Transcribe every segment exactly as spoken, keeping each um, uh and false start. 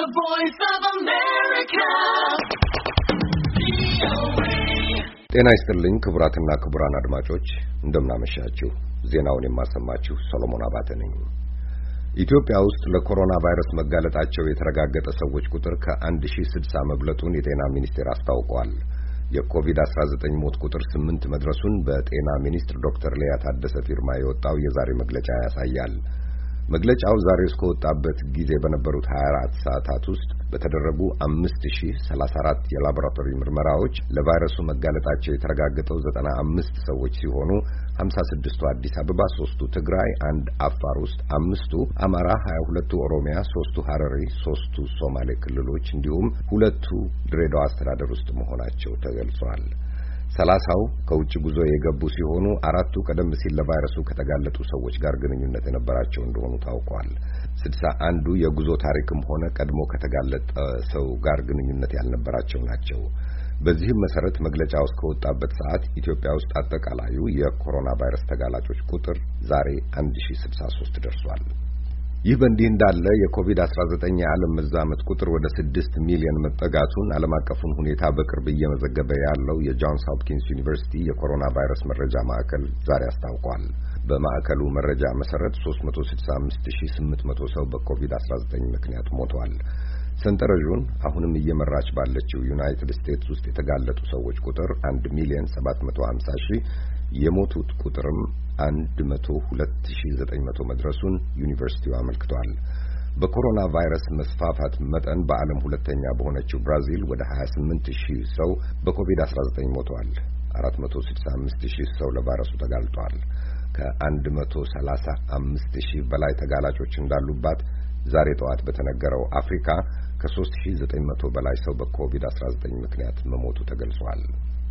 The Voice of America. ጤና ይስጥልኝ ክቡራትና ክቡራን አድማጮች እንደምናመሻችሁ። ዜናውን የማሰማችሁ ሰሎሞን አባተ ነኝ። ኢትዮጵያ ውስጥ ለኮሮና ቫይረስ መጋለጣቸው የተረጋገጠ ሰዎች ቁጥር ከአንድ ሺህ ስድሳ መብለጡን የጤና ሚኒስቴር አስታውቋል። የኮቪድ አስራ ዘጠኝ ሞት ቁጥር ስምንት መድረሱን በጤና ሚኒስትር ዶክተር ሊያ ታደሰ ፊርማ የወጣው የዛሬ መግለጫ ያሳያል። መግለጫው ዛሬ እስከወጣበት ጊዜ በነበሩት ሀያ አራት ሰዓታት ውስጥ በተደረጉ አምስት ሺህ ሰላሳ አራት የላቦራቶሪ ምርመራዎች ለቫይረሱ መጋለጣቸው የተረጋገጠው ዘጠና አምስት ሰዎች ሲሆኑ ሀምሳ ስድስቱ አዲስ አበባ፣ ሶስቱ ትግራይ፣ አንድ አፋር ውስጥ፣ አምስቱ አማራ፣ ሀያ ሁለቱ ኦሮሚያ፣ ሶስቱ ሐረሪ፣ ሶስቱ ሶማሌ ክልሎች እንዲሁም ሁለቱ ድሬዳዋ አስተዳደር ውስጥ መሆናቸው ተገልጿል። ሰላሳው ከውጭ ጉዞ የገቡ ሲሆኑ አራቱ ቀደም ሲል ለቫይረሱ ከተጋለጡ ሰዎች ጋር ግንኙነት የነበራቸው እንደሆኑ ታውቋል። ስድሳ አንዱ የጉዞ ታሪክም ሆነ ቀድሞ ከተጋለጠ ሰው ጋር ግንኙነት ያልነበራቸው ናቸው። በዚህም መሰረት መግለጫው እስከወጣበት ሰዓት ኢትዮጵያ ውስጥ አጠቃላዩ የኮሮና ቫይረስ ተጋላጮች ቁጥር ዛሬ አንድ ሺህ ስልሳ ሶስት ደርሷል። ይህ በእንዲህ እንዳለ የኮቪድ አስራ ዘጠኝ የዓለም መዛመት ቁጥር ወደ ስድስት ሚሊዮን መጠጋቱን ዓለም አቀፉን ሁኔታ በቅርብ እየመዘገበ ያለው የጆንስ ሆፕኪንስ ዩኒቨርሲቲ የኮሮና ቫይረስ መረጃ ማዕከል ዛሬ አስታውቋል። በማዕከሉ መረጃ መሰረት ሶስት መቶ ስልሳ አምስት ሺህ ስምንት መቶ ሰው በኮቪድ አስራ ዘጠኝ ምክንያት ሞቷል። ሰንጠረዡን አሁንም እየመራች ባለችው ዩናይትድ ስቴትስ ውስጥ የተጋለጡ ሰዎች ቁጥር አንድ ሚሊዮን ሰባት መቶ ሀምሳ ሺህ የሞቱት ቁጥርም አንድ መቶ ሁለት ሺህ ዘጠኝ መቶ መድረሱን ዩኒቨርሲቲው አመልክቷል። በኮሮና ቫይረስ መስፋፋት መጠን በዓለም ሁለተኛ በሆነችው ብራዚል ወደ ሀያ ስምንት ሺህ ሰው በኮቪድ አስራ ዘጠኝ ሞቷል። አራት መቶ ስልሳ አምስት ሺህ ሰው ለቫይረሱ ተጋልጧል። ከአንድ መቶ ሰላሳ አምስት ሺህ በላይ ተጋላጮች እንዳሉባት ዛሬ ጠዋት በተነገረው አፍሪካ ከሶስት ሺህ ዘጠኝ መቶ በላይ ሰው በኮቪድ አስራ ዘጠኝ ምክንያት መሞቱ ተገልጿል።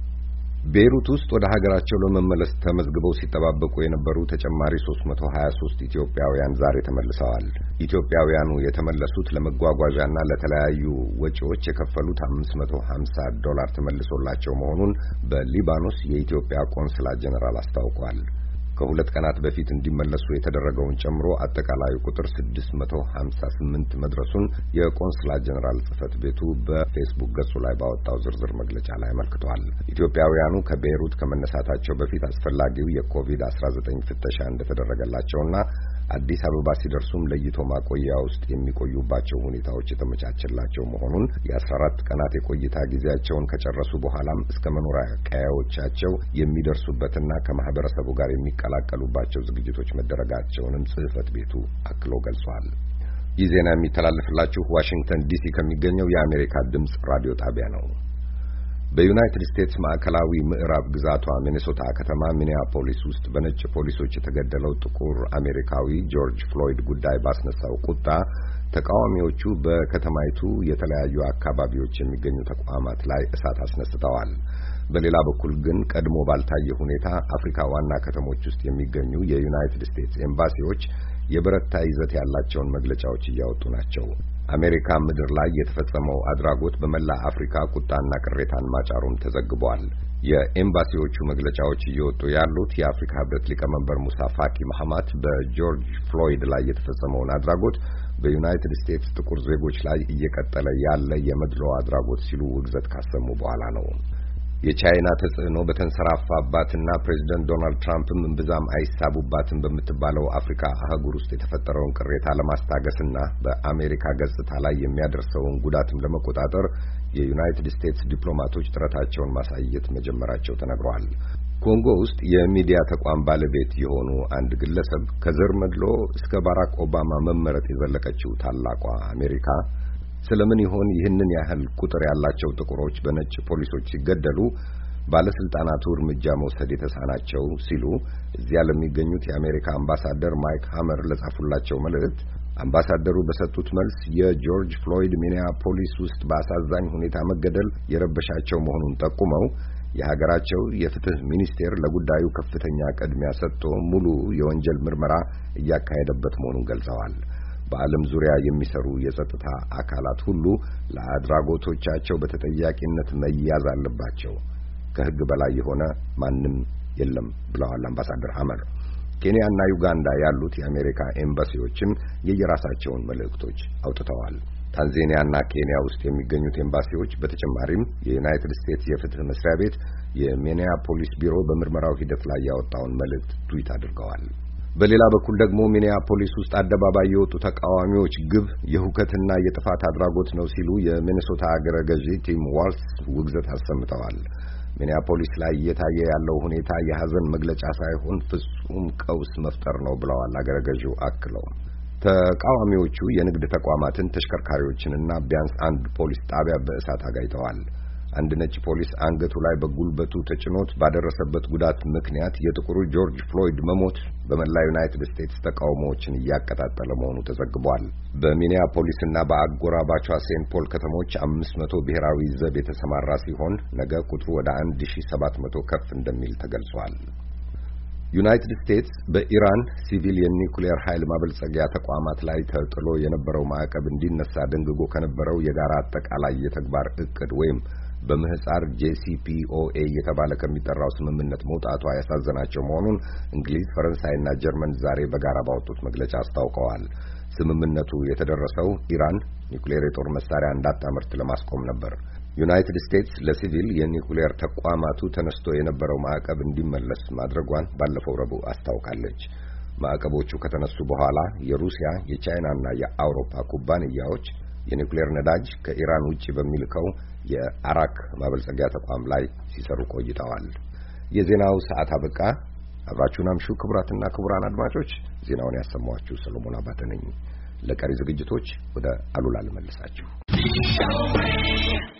ቤይሩት ውስጥ ወደ ሀገራቸው ለመመለስ ተመዝግበው ሲጠባበቁ የነበሩ ተጨማሪ ሶስት መቶ ሀያ ሶስት ኢትዮጵያውያን ዛሬ ተመልሰዋል። ኢትዮጵያውያኑ የተመለሱት ለመጓጓዣና ለተለያዩ ወጪዎች የከፈሉት አምስት መቶ ሀምሳ ዶላር ተመልሶላቸው መሆኑን በሊባኖስ የኢትዮጵያ ቆንስላ ጀነራል አስታውቋል። ከሁለት ቀናት በፊት እንዲመለሱ የተደረገውን ጨምሮ አጠቃላዩ ቁጥር ስድስት መቶ ሀምሳ ስምንት መድረሱን የቆንስላ ጀነራል ጽሕፈት ቤቱ በፌስቡክ ገጹ ላይ ባወጣው ዝርዝር መግለጫ ላይ አመልክቷል። ኢትዮጵያውያኑ ከቤይሩት ከመነሳታቸው በፊት አስፈላጊው የኮቪድ አስራ ዘጠኝ ፍተሻ እንደተደረገላቸውና አዲስ አበባ ሲደርሱም ለይቶ ማቆያ ውስጥ የሚቆዩባቸው ሁኔታዎች የተመቻቸላቸው መሆኑን የአስራ አራት ቀናት የቆይታ ጊዜያቸውን ከጨረሱ በኋላም እስከ መኖሪያ ቀያዎቻቸው የሚደርሱበትና ከማህበረሰቡ ጋር የሚቀላቀሉባቸው ዝግጅቶች መደረጋቸውንም ጽሕፈት ቤቱ አክሎ ገልጿል። ይህ ዜና የሚተላለፍላችሁ ዋሽንግተን ዲሲ ከሚገኘው የአሜሪካ ድምጽ ራዲዮ ጣቢያ ነው። በዩናይትድ ስቴትስ ማዕከላዊ ምዕራብ ግዛቷ ሚኔሶታ ከተማ ሚኒያፖሊስ ውስጥ በነጭ ፖሊሶች የተገደለው ጥቁር አሜሪካዊ ጆርጅ ፍሎይድ ጉዳይ ባስነሳው ቁጣ ተቃዋሚዎቹ በከተማይቱ የተለያዩ አካባቢዎች የሚገኙ ተቋማት ላይ እሳት አስነስተዋል። በሌላ በኩል ግን ቀድሞ ባልታየ ሁኔታ አፍሪካ ዋና ከተሞች ውስጥ የሚገኙ የዩናይትድ ስቴትስ ኤምባሲዎች የበረታ ይዘት ያላቸውን መግለጫዎች እያወጡ ናቸው። አሜሪካ ምድር ላይ የተፈጸመው አድራጎት በመላ አፍሪካ ቁጣና ቅሬታን ማጫሩም ተዘግቧል። የኤምባሲዎቹ መግለጫዎች እየወጡ ያሉት የአፍሪካ ህብረት ሊቀመንበር ሙሳ ፋኪ መሐማት በጆርጅ ፍሎይድ ላይ የተፈጸመውን አድራጎት በዩናይትድ ስቴትስ ጥቁር ዜጎች ላይ እየቀጠለ ያለ የመድሎ አድራጎት ሲሉ ውግዘት ካሰሙ በኋላ ነው። የቻይና ተጽዕኖ በተንሰራፋባትና ፕሬዚደንት ዶናልድ ትራምፕም እምብዛም አይሳቡባትም በምትባለው አፍሪካ አህጉር ውስጥ የተፈጠረውን ቅሬታ ለማስታገስና በአሜሪካ ገጽታ ላይ የሚያደርሰውን ጉዳትም ለመቆጣጠር የዩናይትድ ስቴትስ ዲፕሎማቶች ጥረታቸውን ማሳየት መጀመራቸው ተነግሯል። ኮንጎ ውስጥ የሚዲያ ተቋም ባለቤት የሆኑ አንድ ግለሰብ ከዘር መድሎ እስከ ባራክ ኦባማ መመረጥ የዘለቀችው ታላቋ አሜሪካ ስለምን ይሆን ይህንን ያህል ቁጥር ያላቸው ጥቁሮች በነጭ ፖሊሶች ሲገደሉ ባለስልጣናቱ እርምጃ መውሰድ የተሳናቸው ሲሉ እዚያ ለሚገኙት የአሜሪካ አምባሳደር ማይክ ሃመር ለጻፉላቸው መልእክት አምባሳደሩ በሰጡት መልስ የጆርጅ ፍሎይድ ሚኒያፖሊስ ውስጥ በአሳዛኝ ሁኔታ መገደል የረበሻቸው መሆኑን ጠቁመው የሀገራቸው የፍትህ ሚኒስቴር ለጉዳዩ ከፍተኛ ቅድሚያ ሰጥቶ ሙሉ የወንጀል ምርመራ እያካሄደበት መሆኑን ገልጸዋል። በዓለም ዙሪያ የሚሰሩ የጸጥታ አካላት ሁሉ ለአድራጎቶቻቸው በተጠያቂነት መያዝ አለባቸው። ከህግ በላይ የሆነ ማንም የለም ብለዋል አምባሳደር ሃመር። ኬንያና ዩጋንዳ ያሉት የአሜሪካ ኤምባሲዎችም የየራሳቸውን መልእክቶች አውጥተዋል። ታንዛኒያና ኬንያ ውስጥ የሚገኙት ኤምባሲዎች በተጨማሪም የዩናይትድ ስቴትስ የፍትህ መስሪያ ቤት የሚኒያፖሊስ ቢሮ በምርመራው ሂደት ላይ ያወጣውን መልእክት ትዊት አድርገዋል። በሌላ በኩል ደግሞ ሚኒያፖሊስ ውስጥ አደባባይ የወጡ ተቃዋሚዎች ግብ የሁከትና የጥፋት አድራጎት ነው ሲሉ የሚኒሶታ አገረ ገዢ ቲም ዋልስ ውግዘት አሰምተዋል። ሚኒያፖሊስ ላይ እየታየ ያለው ሁኔታ የሐዘን መግለጫ ሳይሆን ፍጹም ቀውስ መፍጠር ነው ብለዋል አገረ ገዢው አክለው። ተቃዋሚዎቹ የንግድ ተቋማትን፣ ተሽከርካሪዎችንና ቢያንስ አንድ ፖሊስ ጣቢያ በእሳት አጋይተዋል። አንድ ነጭ ፖሊስ አንገቱ ላይ በጉልበቱ ተጭኖት ባደረሰበት ጉዳት ምክንያት የጥቁሩ ጆርጅ ፍሎይድ መሞት በመላ ዩናይትድ ስቴትስ ተቃውሞዎችን እያቀጣጠለ መሆኑ ተዘግቧል። በሚኒያፖሊስና በአጎራባቿ ሴንት ፖል ከተሞች አምስት መቶ ብሔራዊ ዘብ የተሰማራ ሲሆን ነገ ቁጥሩ ወደ አንድ ሺህ ሰባት መቶ ከፍ እንደሚል ተገልጿል። ዩናይትድ ስቴትስ በኢራን ሲቪል የኒውክሌር ኃይል ማበልጸጊያ ተቋማት ላይ ተጥሎ የነበረው ማዕቀብ እንዲነሳ ደንግጎ ከነበረው የጋራ አጠቃላይ የተግባር እቅድ ወይም በምህጻር ጄሲፒኦኤ የተባለ ከሚጠራው ስምምነት መውጣቷ ያሳዘናቸው መሆኑን እንግሊዝ፣ ፈረንሳይና ጀርመን ዛሬ በጋራ ባወጡት መግለጫ አስታውቀዋል። ስምምነቱ የተደረሰው ኢራን ኒውክሌር የጦር መሳሪያ እንዳታመርት ለማስቆም ነበር። ዩናይትድ ስቴትስ ለሲቪል የኒውክሌር ተቋማቱ ተነስቶ የነበረው ማዕቀብ እንዲመለስ ማድረጓን ባለፈው ረቡዕ አስታውቃለች። ማዕቀቦቹ ከተነሱ በኋላ የሩሲያ፣ የቻይናና የአውሮፓ ኩባንያዎች የኒውክሌር ነዳጅ ከኢራን ውጪ በሚልከው የአራክ ማበልጸጊያ ተቋም ላይ ሲሰሩ ቆይተዋል። የዜናው ሰዓት አበቃ። አብራችሁን አምሹ። ክቡራትና ክቡራን አድማጮች፣ ዜናውን ያሰማኋችሁ ሰሎሞን አባተ ነኝ። ለቀሪ ዝግጅቶች ወደ አሉላ ልመልሳችሁ።